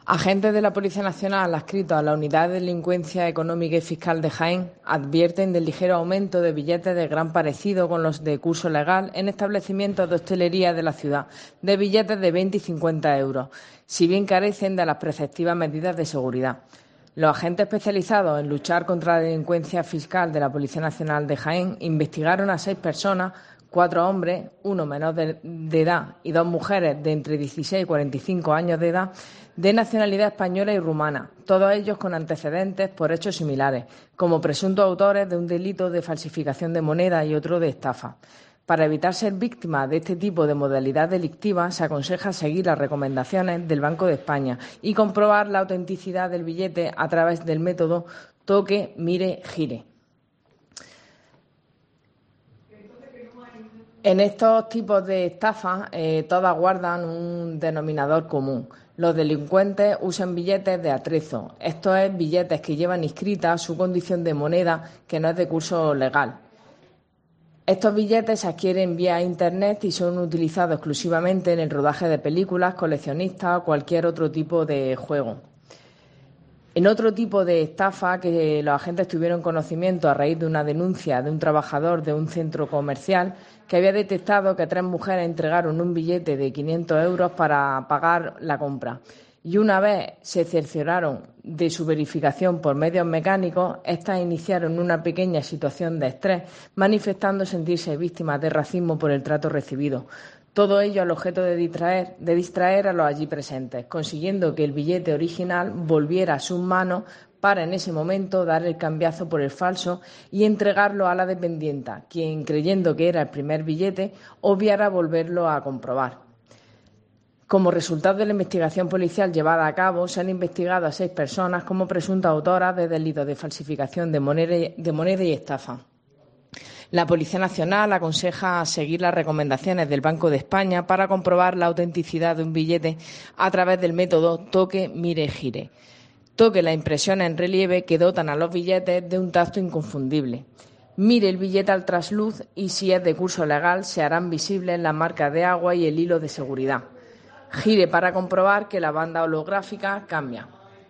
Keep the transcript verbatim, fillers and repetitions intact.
Agentes de la Policía Nacional adscritos a la Unidad de Delincuencia Económica y Fiscal de Jaén advierten del ligero aumento de billetes de gran parecido con los de curso legal en establecimientos de hostelería de la ciudad, de billetes de veinte y cincuenta euros, si bien carecen de las preceptivas medidas de seguridad. Los agentes especializados en luchar contra la delincuencia fiscal de la Policía Nacional de Jaén investigaron a seis personas, cuatro hombres, uno menor de, de edad y dos mujeres de entre dieciséis y cuarenta y cinco años de edad, de nacionalidad española y rumana, todos ellos con antecedentes por hechos similares, como presuntos autores de un delito de falsificación de moneda y otro de estafa. Para evitar ser víctima de este tipo de modalidad delictiva, se aconseja seguir las recomendaciones del Banco de España y comprobar la autenticidad del billete a través del método toque, mire, gire. En estos tipos de estafas, eh, todas guardan un denominador común. Los delincuentes usan billetes de atrezo, esto es, billetes que llevan inscrita su condición de moneda que no es de curso legal. Estos billetes se adquieren vía Internet y son utilizados exclusivamente en el rodaje de películas, coleccionistas o cualquier otro tipo de juego. En otro tipo de estafa que los agentes tuvieron conocimiento a raíz de una denuncia de un trabajador de un centro comercial que había detectado que tres mujeres entregaron un billete de quinientos euros para pagar la compra. Y una vez se cercioraron de su verificación por medios mecánicos, estas iniciaron una pequeña situación de estrés, manifestando sentirse víctimas de racismo por el trato recibido. Todo ello al objeto de distraer, de distraer a los allí presentes, consiguiendo que el billete original volviera a sus manos para en ese momento dar el cambiazo por el falso y entregarlo a la dependienta, quien, creyendo que era el primer billete, obviara volverlo a comprobar. Como resultado de la investigación policial llevada a cabo, se han investigado a seis personas como presuntas autoras de delitos de falsificación de moneda, de moneda y estafa. La Policía Nacional aconseja seguir las recomendaciones del Banco de España para comprobar la autenticidad de un billete a través del método toque, mire, gire. Toque las impresiones en relieve que dotan a los billetes de un tacto inconfundible. Mire el billete al trasluz y, si es de curso legal, se harán visibles las marcas de agua y el hilo de seguridad. Gire para comprobar que la banda holográfica cambia.